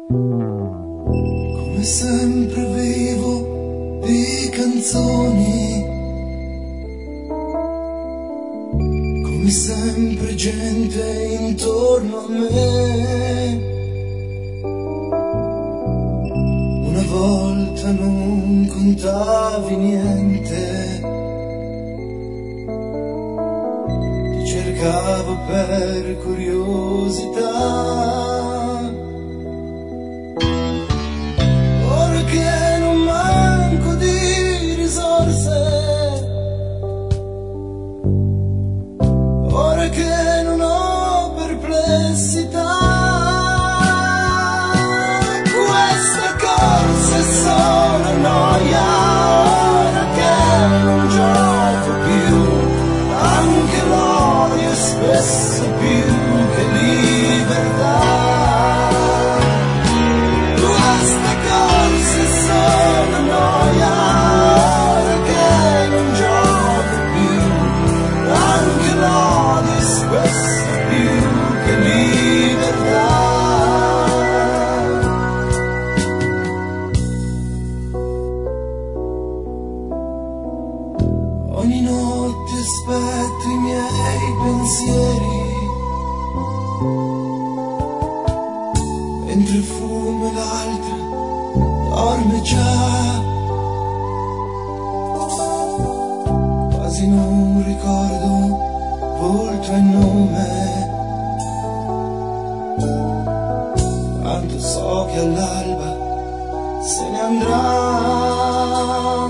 Come sempre vivo di canzoni, come sempre gente intorno a me. Una volta non contavi niente, ti cercavo per curiosità. Ora che non manco di risorse, ora che non ho perplessità, queste corse sono noia, ora che non gioco più, anche l'odio è spesso più che libertà. Queste corse sono noia, ora che non gioco più, anche l'odio è spesso più che libertà. Ogni notte aspetto i miei pensieri, mentre il fumo e l'altra dorme già. Quasi non ricordo volto e nome, tanto so che all'alba se ne andrà.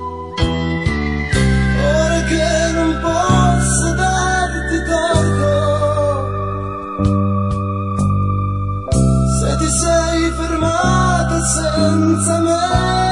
Ora che non posso darti torto, se ti sei fermata senza me.